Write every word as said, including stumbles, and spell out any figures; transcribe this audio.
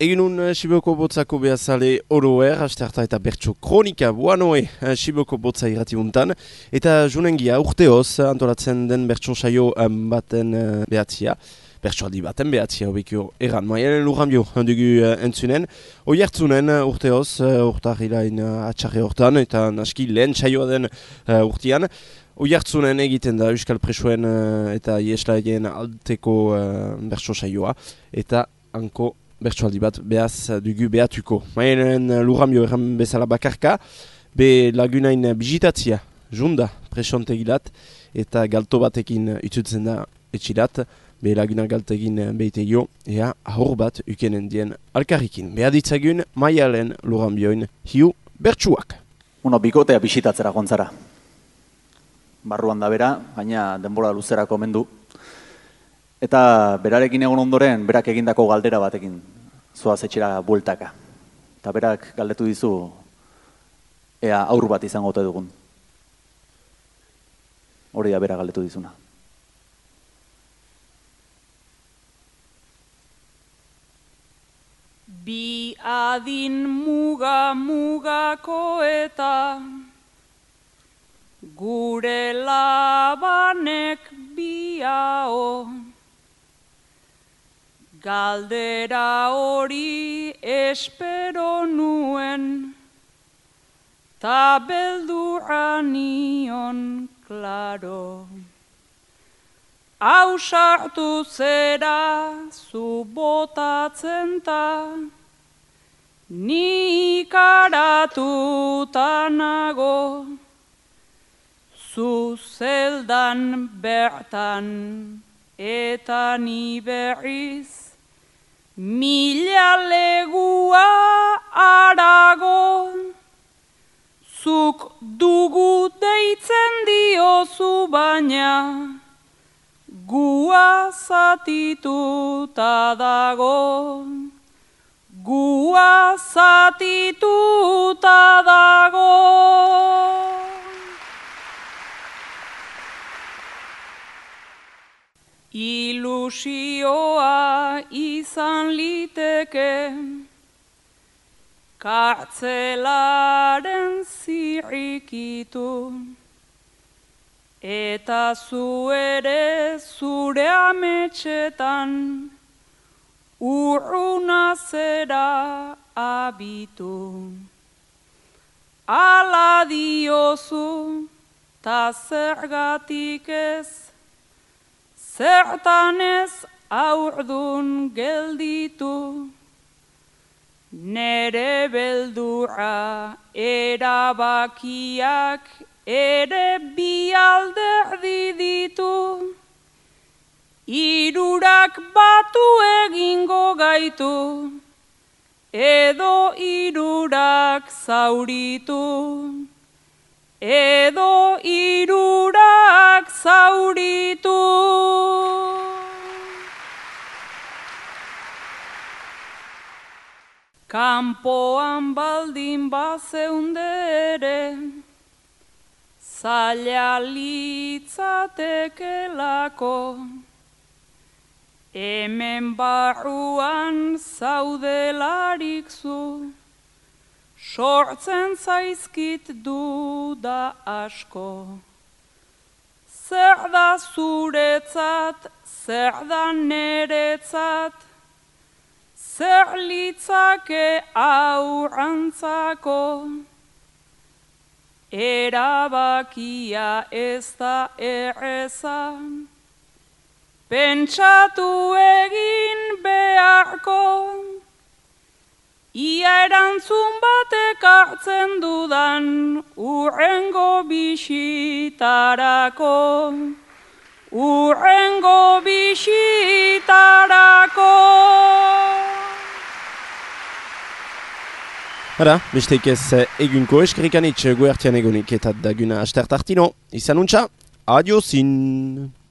Eginun Siboko Botzako behazale oroer, astearta eta bertso kronika buanoe Siboko Botza irratiuntan. Eta junengia urteoz antolatzen den bertso saio baten behatzia. Bertsoaldi baten behatzia hobekio eran. Maialen lurrambio dugu entzunen. Oiertzunen urteoz, urtarrilain atxarri hortan eta naski lehen saioa den urtean. Oiertzunen egiten da Euskal Presoen eta Ieslaien alteko bertso saioa. Eta hanko bertsoaldi bat behaz dugu behatuko. Maialen lurrambio erran bezala bakarka, be lagunain bizitatzia, junda presontegilat eta galto batekin itutzen da etxilat, be laguna galtegin behitegio, ea ahor bat ukenen dien alkarrikin. Behaditzagun Maialen lurrambioin hiu bertsuak. Uno, bikotea bisitatzera gontzara. Barruan da bera, baina denbora luzerako mendu. Eta berarekin egon ondoren, berak egindako galdera batekin zoaz etxera bueltaka. Eta berak galdetu dizu, ea aur bat izango ote dugun. Hori da bera galdetu dizuna. Bi adin muga mugako eta gure labanek biao. Galdera hori espero nuen, ta beldurra nion klaro. Hau sartu zera zu botatzen ta, ni ikaratuta nago, zu zeldan bertan eta ni berriz. Mila legua arago, zuk dugu deitzen diozu baina, gua zatituta dago, gua zatituta dago. Ilusioa izan liteke, kartzelaren zirrikitu, eta zu ere zure ametxetan, urruna zera abitu. Ala diozu, ta zergatik ez, zertan ez aurdun gelditu, nere beldurra erabakiak ere bi alderdi ditu, hirurak batu egingo gaitu, edo hirurak zauritu. Edo hirurak zauritu. Kanpoan baldin bazeundere, zaila litzatekelako, hemen barruan zaudelarik zu, sortzen zaizkit duda asko. Zer da zuretzat, zer da neretzat, zer litzake aurrantzako. Erabakia ez da erreza, pentsatu egin beharko. Ia erantzun batek hartzen dudan urrengo bisitarako, urrengo bisitarako. Hara, besteik ez egunko eskerrikanitz guertian egonik eta daguna astertartino. Izan untxa, adiozin!